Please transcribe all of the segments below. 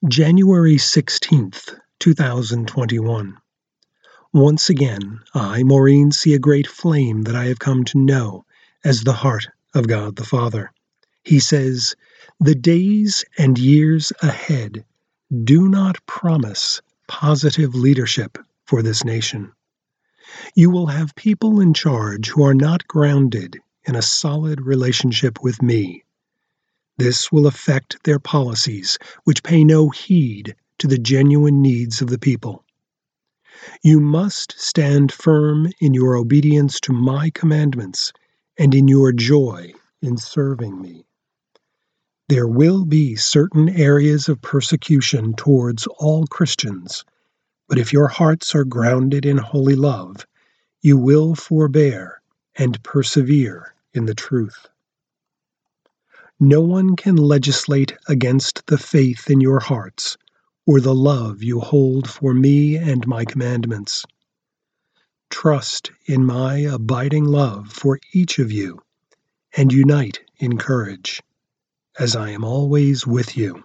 January 16th, 2021. Once again, I, Maureen, see a great flame that I have come to know as the heart of God the Father. He says, "The days and years ahead do not promise positive leadership for this nation. You will have people in charge who are not grounded in a solid relationship with me. This will affect their policies, which pay no heed to the genuine needs of the people. You must stand firm in your obedience to my commandments and in your joy in serving me. There will be certain areas of persecution towards all Christians, but if your hearts are grounded in holy love, you will forbear and persevere in the truth. No one can legislate against the faith in your hearts or the love you hold for me and my commandments. Trust in my abiding love for each of you and unite in courage, as I am always with you."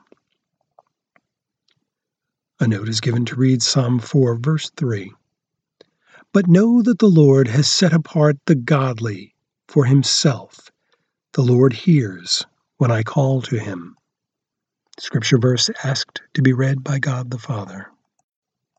A note is given to read Psalm 4, verse 3. "But know that the Lord has set apart the godly for himself. The Lord hears when I call to him." Scripture verse asked to be read by God the Father.